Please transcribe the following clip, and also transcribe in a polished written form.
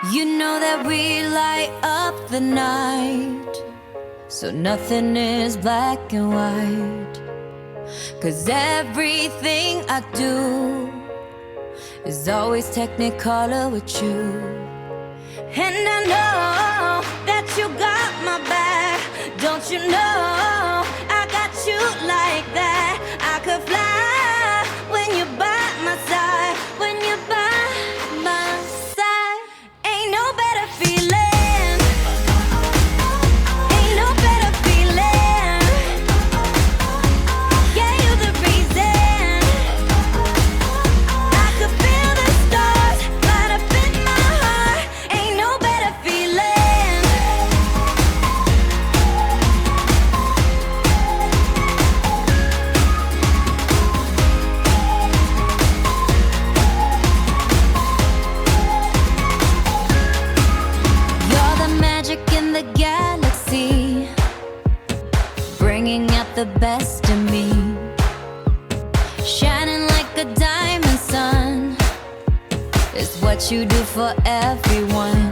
You know that we light up the night, so nothing is black and white. 'Cause everything I do is always technicolor with you. And I know that you got my back. Don't you know I got you like that? I could fly when you're by my side. When you're by my side, ain't no better feeling. Ain't no better feeling. Yeah, you're the reason. I could feel the stars light up in my heart. Ain't no better feeling. You're the magic in the galaxy, bringing out the best in me. Shining like a diamond sun is what you do for everyone.